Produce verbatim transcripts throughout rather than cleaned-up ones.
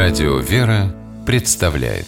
Радио «Вера» представляет.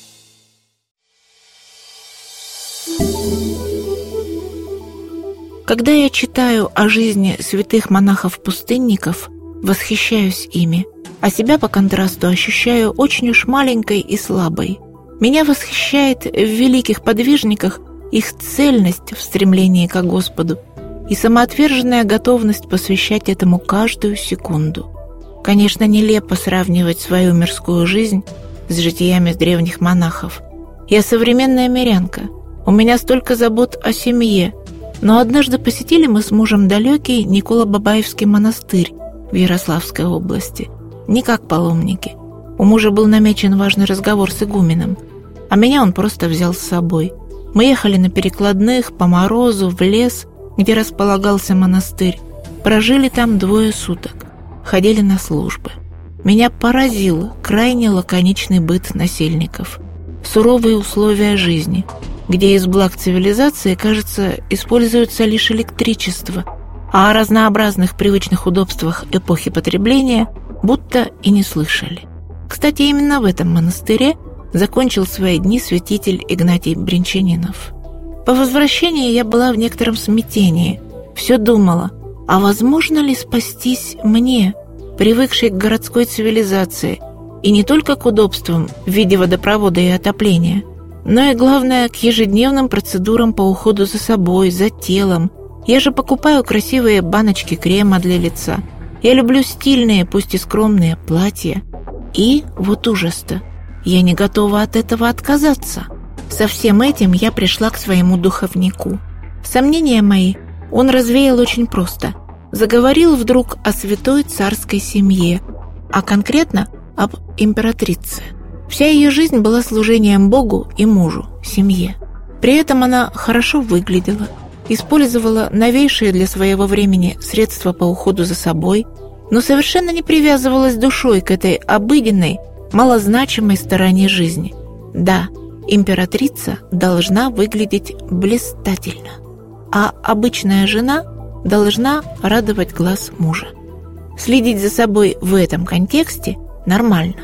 Когда я читаю о жизни святых монахов-пустынников, восхищаюсь ими, а себя по контрасту ощущаю очень уж маленькой и слабой. Меня восхищает в великих подвижниках их цельность в стремлении к Господу и самоотверженная готовность посвящать этому каждую секунду. Конечно, нелепо сравнивать свою мирскую жизнь с житиями древних монахов. Я современная мирянка, у меня столько забот о семье, но однажды посетили мы с мужем далекий Николо-Бабаевский монастырь в Ярославской области. Не как паломники. У мужа был намечен важный разговор с игуменом, а меня он просто взял с собой. Мы ехали на перекладных по морозу в лес, где располагался монастырь. Прожили там двое суток. Ходили на службы. Меня поразил крайне лаконичный быт насельников. Суровые условия жизни, где из благ цивилизации, кажется, используется лишь электричество, а о разнообразных привычных удобствах эпохи потребления будто и не слышали. Кстати, именно в этом монастыре закончил свои дни святитель Игнатий Бринчанинов. По возвращении я была в некотором смятении. Все думала, а возможно ли спастись мне, привыкшей к городской цивилизации, и не только к удобствам в виде водопровода и отопления, но и, главное, к ежедневным процедурам по уходу за собой, за телом. Я же покупаю красивые баночки крема для лица. Я люблю стильные, пусть и скромные, платья. И, вот ужас-то, я не готова от этого отказаться. Со всем этим я пришла к своему духовнику. Сомнения мои он развеял очень просто. Заговорил вдруг о святой царской семье, а конкретно об императрице. Вся ее жизнь была служением Богу и мужу, семье. При этом она хорошо выглядела, использовала новейшие для своего времени средства по уходу за собой, но совершенно не привязывалась душой к этой обыденной, малозначимой стороне жизни. Да, императрица должна выглядеть блистательно, а обычная жена должна радовать глаз мужа. Следить за собой в этом контексте нормально.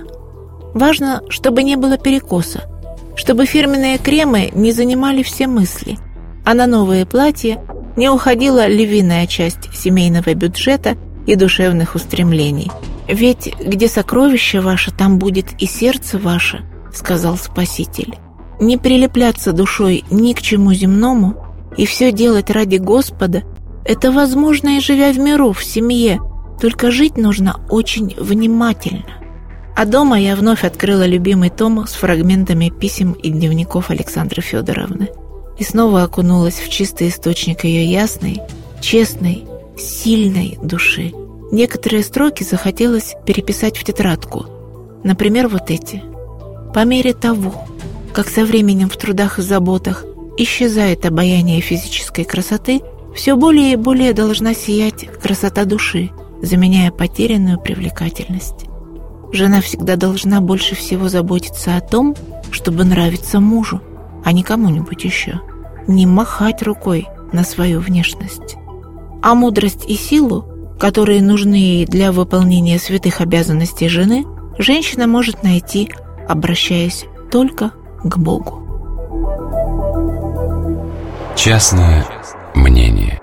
Важно, чтобы не было перекоса, чтобы фирменные кремы не занимали все мысли, а на новые платья не уходила львиная часть семейного бюджета и душевных устремлений. «Ведь где сокровище ваше, там будет и сердце ваше», — сказал Спаситель. Не прилепляться душой ни к чему земному и все делать ради Господа — это возможно и живя в миру, в семье, только жить нужно очень внимательно. А дома я вновь открыла любимый том с фрагментами писем и дневников Александры Федоровны и снова окунулась в чистый источник ее ясной, честной, сильной души. Некоторые строки захотелось переписать в тетрадку. Например, вот эти. «По мере того, как со временем в трудах и заботах исчезает обаяние физической красоты, все более и более должна сиять красота души, заменяя потерянную привлекательность. Жена всегда должна больше всего заботиться о том, чтобы нравиться мужу, а не кому-нибудь еще, не махать рукой на свою внешность. А мудрость и силу, которые нужны ей для выполнения святых обязанностей жены, женщина может найти, обращаясь только к Богу». Частное мнение.